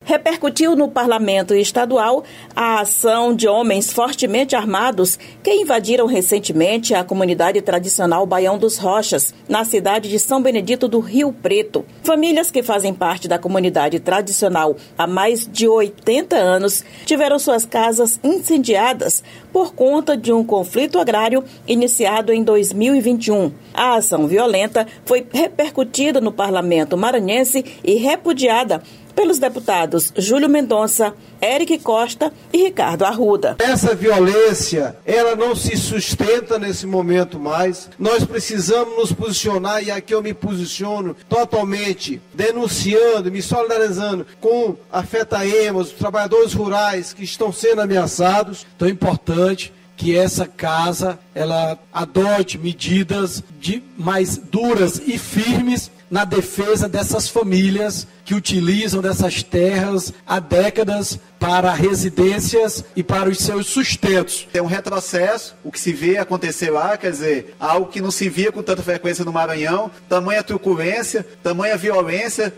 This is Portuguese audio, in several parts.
repercutiu no Parlamento Estadual a ação de homens fortemente armados que invadiram recentemente a comunidade tradicional Baião dos Rochas, na cidade de São Benedito do Rio Preto. Famílias que fazem parte da comunidade tradicional há mais de 80 anos tiveram suas casas incendiadas por conta de um conflito agrário iniciado em 2021. A ação violenta foi repercutida no Parlamento maranhense e repudiada pelos deputados Júlio Mendonça, Eric Costa e Ricardo Arruda. Essa violência, ela não se sustenta nesse momento mais. Nós precisamos nos posicionar, e aqui eu me posiciono totalmente denunciando, me solidarizando com a FETAEMAS, os trabalhadores rurais que estão sendo ameaçados. Então é importante que essa casa ela adote medidas mais duras e firmes na defesa dessas famílias que utilizam dessas terras há décadas para residências e para os seus sustentos. É um retrocesso, o que se vê acontecer lá, quer dizer, algo que não se via com tanta frequência no Maranhão, tamanha truculência, tamanha violência,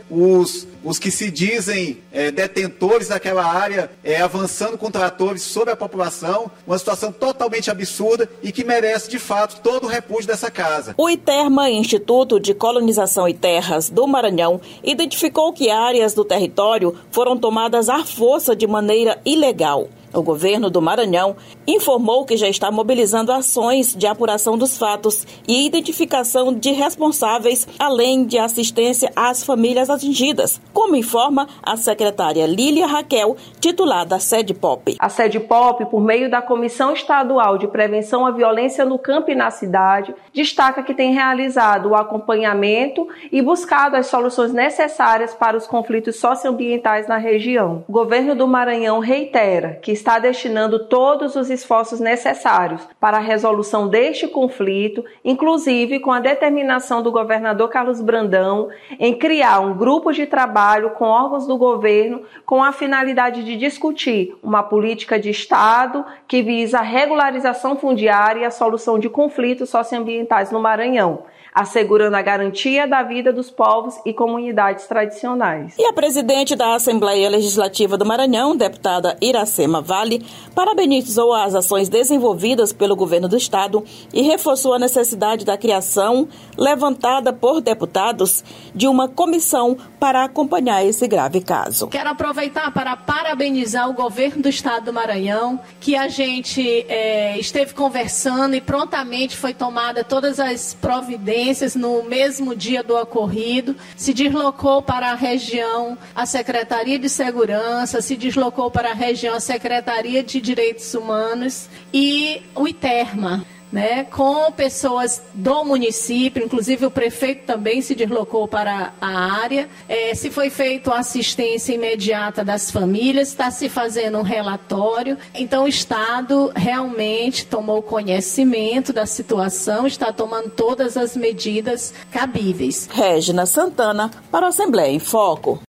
os que se dizem detentores daquela área avançando com tratores sobre a população, uma situação totalmente absurda e que merece, de fato, todo o repúdio dessa casa. O ITERMA, Instituto de Colonização e Terras do Maranhão, identificou que áreas do território foram tomadas à força de maneira ilegal. O governo do Maranhão informou que já está mobilizando ações de apuração dos fatos e identificação de responsáveis, além de assistência às famílias atingidas, como informa a secretária Lília Raquel, titular da SEDPOP. A SEDPOP, por meio da Comissão Estadual de Prevenção à Violência no Campo e na Cidade, destaca que tem realizado o acompanhamento e buscado as soluções necessárias para os conflitos socioambientais na região. O governo do Maranhão reitera que está destinando todos os esforços necessários para a resolução deste conflito, inclusive com a determinação do governador Carlos Brandão em criar um grupo de trabalho com órgãos do governo com a finalidade de discutir uma política de Estado que visa a regularização fundiária e a solução de conflitos socioambientais no Maranhão, assegurando a garantia da vida dos povos e comunidades tradicionais. E a presidente da Assembleia Legislativa do Maranhão, deputada Iracema Vale, parabenizou as ações desenvolvidas pelo governo do estado e reforçou a necessidade da criação, levantada por deputados, de uma comissão para acompanhar esse grave caso. Quero aproveitar para parabenizar o governo do estado do Maranhão, que a gente esteve conversando e prontamente foi tomada todas as providências no mesmo dia do ocorrido, se deslocou para a região a Secretaria de Segurança, se deslocou para a região a Secretaria de Direitos Humanos e o ITERMA, com pessoas do município, inclusive o prefeito também se deslocou para a área. Se foi feita a assistência imediata das famílias, está se fazendo um relatório. Então o Estado realmente tomou conhecimento da situação, está tomando todas as medidas cabíveis. Régina Santana, para a Assembleia em Foco.